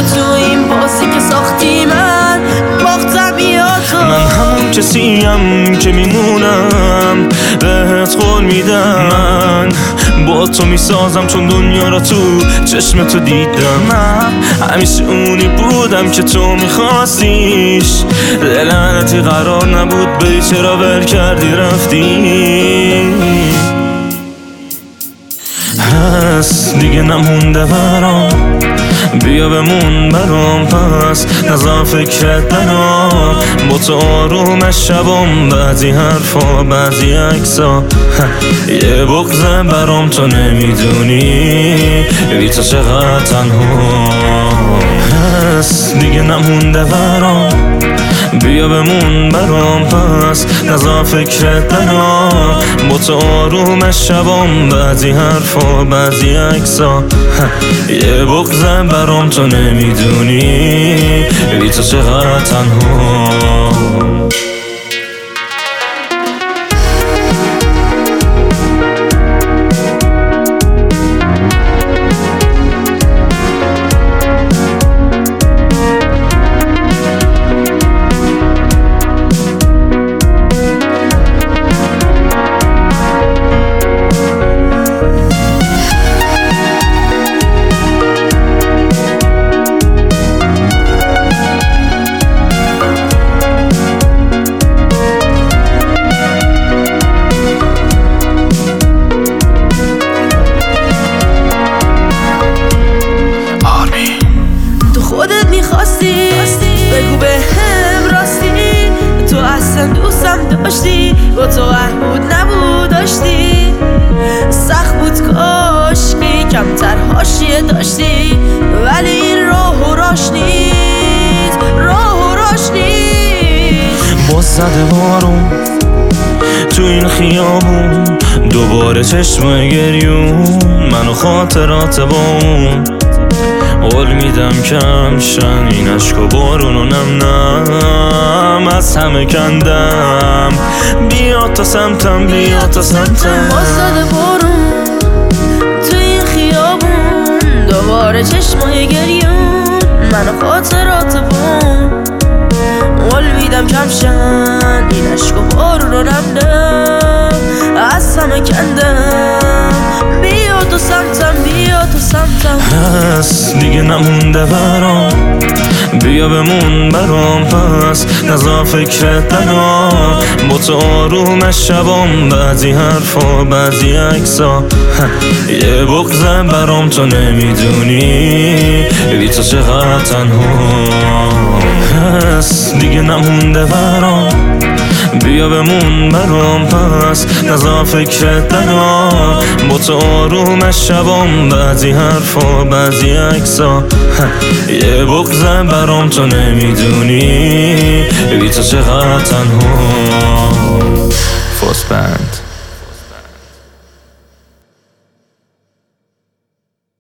بود تو این بازی که ساختی من باختم یا تو. من همون کسیم که میمونم بهت قول میدم، من با تو میسازم چون دنیا را تو چشم تو دیدم. من همیشه اونی بودم که تو میخواستیش، لعنتی قرار نبود بری چرا ول کردی رفتی. هست دیگه نمونده برام، بیا بمون برام، پس نزار فکرت برام. با تو آروم شبام، بعضی حرفا بعضی عکسا یه بغضه برام تو نمیدونی بی تو چقدر تنها. هست دیگه نمونده برام، بیا بمون برام، پس نزار فکرت برام. با تو آروم شبام، بعضی حرفا بعضی عکسا یه بغضه برام تو نمیدونی بی تو چقدر تنها. بگو به هم راستی تو اصلا دوستم داشتی، با تو بود نبود داشتی. سخت بود کاشکی کمتر حاشیه داشتی، ولی این راه و راش نیست، راه و راش نیست. باز زده بارون تو این خیابون، دوباره چشم گریون من و خاطرات با اون. قول میدم کم شن این عشق و بارونو نم نم از همه کندم. بیا تا سمتم، بیا تا سمتم. باز زده بارون تو این خیابون، دوباره چشمای گریون من و خاطرات بون. قول میدم کم شن این عشق و بارونو نم نم از همه کندم. بیا تو سمتم، بیا تو سمتم. هست دیگه نمونده برام، بیا بمون برام، پس نزار فکرت برام. با تو آروم شبام، بعضی حرفا بعضی عکسا یه بغضه برام تو نمیدونی بی تو چقدر تنها. هست دیگه نمونده برام، بیا بمون برام، پس نزار فکرت برام. با تو آروم شبام، بعضی حرفا بعضی عکسا یه بغضه برام تو نمیدونی بی تو چقدر تنها. فوس بند.